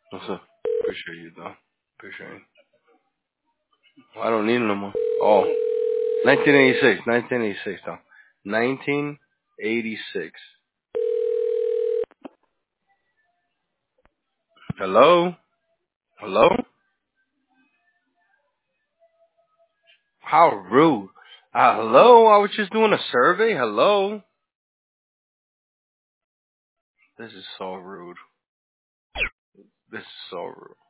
What's up? Appreciate you, though. Appreciate you. Well, I don't need it no more. Oh, 1986. 1986, though. 1986. Hello? Hello? How rude. Hello? I was just doing a survey. Hello? This is so rude. This is so rude.